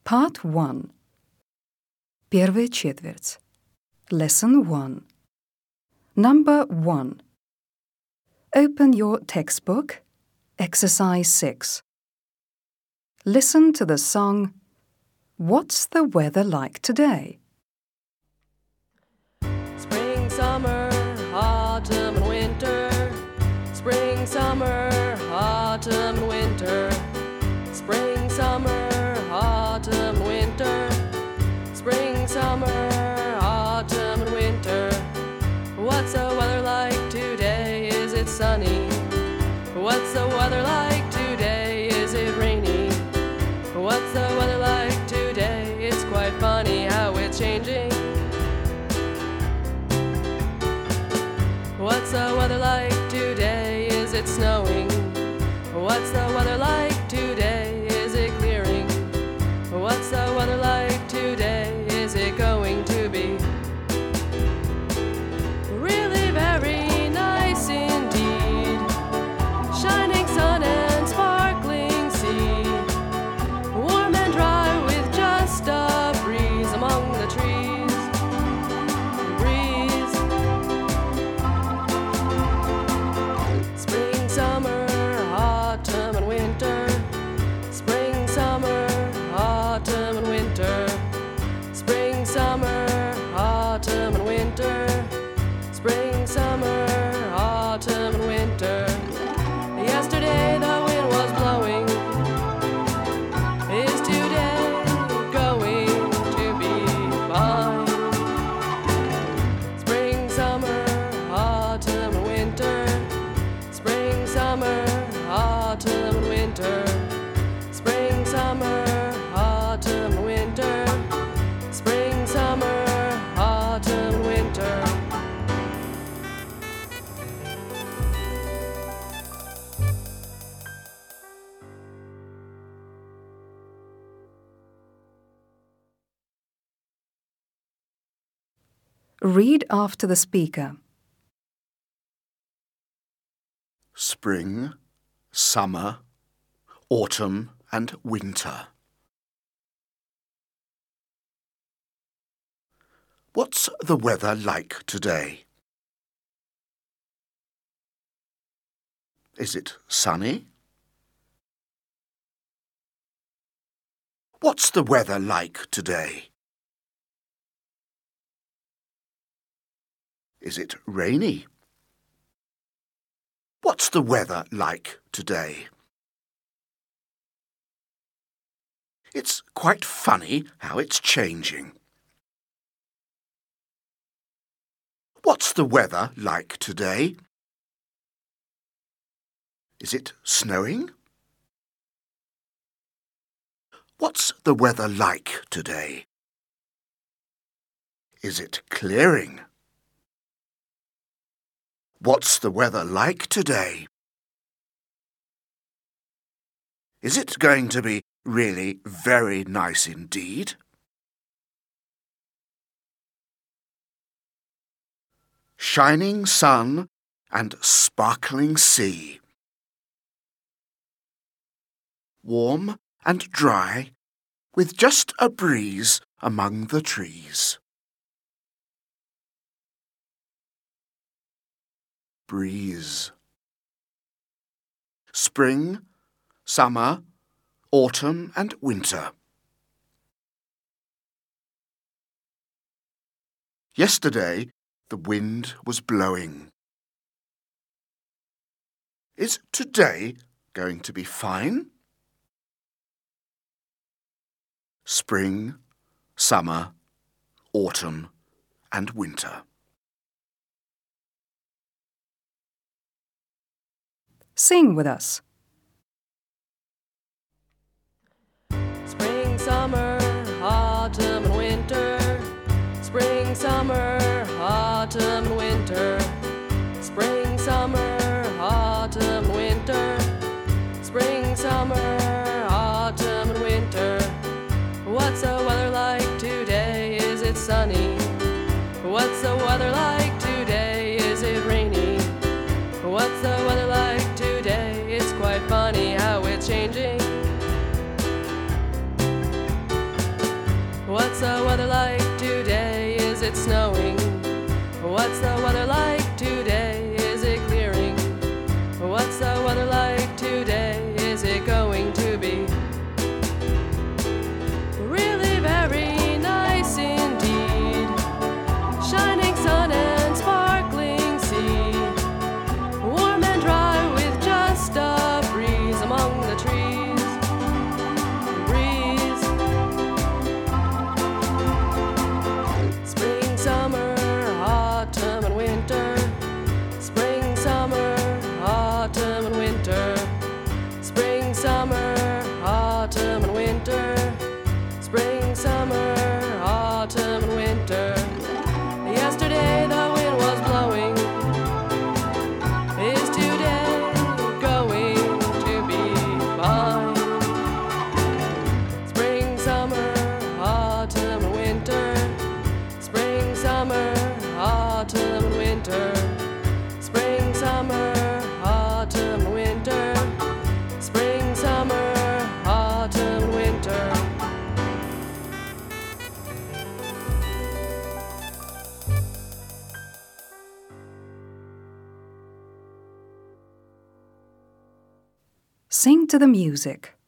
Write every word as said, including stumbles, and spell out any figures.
Part one. Первая четверть. Lesson one. Number one. Open your textbook. Exercise six. Listen to the song What's the Weather Like Today? Spring, summer, autumn and winter. Spring, summer, autumn and winter. Spring, summer, autumn and winter. Spring, summer, autumn and winter. What's the weather like today? Is it sunny? What's the weather like today? Is it rainy? What's the weather like today? It's quite funny how it's changing. What's the weather like today? Is it snowing? What's the weather like today? Is it clearing? What's the weather like today? Is it going to be really very nice indeed? Shining sun and sparkling sea, warm and dry with just a breeze among the trees. Breeze. Spring, summer, autumn and winter. Spring, summer, autumn and winter. Spring, summer, autumn and winter. Spring, summer, autumn and winter. Yesterday the wind was blowing. Is today going to be fine? Spring, summer, autumn and winter. Spring, summer, autumn and winter. Spring, summer, autumn and winter. Spring, summer, autumn and winter. Read after the speaker. Spring, summer, autumn and winter. What's the weather like today? Is it sunny? What's the weather like today? Is it rainy? What's the weather like today? It's quite funny how it's changing. What's the weather like today? Is it snowing? What's the weather like today? Is it clearing? What's the weather like today? Is it going to be really very nice indeed? Shining sun and sparkling sea, warm and dry with just a breeze among the trees. Breeze. Spring, summer, autumn and winter. Yesterday, the wind was blowing. Is today going to be fine? Spring, summer, autumn and winter. Sing with us. Spring, summer, autumn and winter. Spring, summer, autumn and winter. Spring, summer, autumn and winter. Spring, summer, autumn and winter. What's the weather like today? Is it sunny? What's the weather like today? Is it rainy? What's the weather like today? It's quite funny how it's changing. What's the weather like today? Is it snowing? What's the weather like today? Is it clearing? What's the weather like today? Is it going to be really very nice indeed? Shining sun and sparkling sea, warm and dry with just a breeze among the trees. Breeze. Spring, summer, autumn and winter. Spring, summer, autumn and winter. Spring, summer, autumn and winter. Spring, summer, autumn and winter. Yesterday the wind was blowing. Is today going to be fine? Spring, summer, autumn and winter. Spring, summer, autumn and winter. Spring, summer, autumn and winter. Spring, summer, autumn and winter. Sing to the music.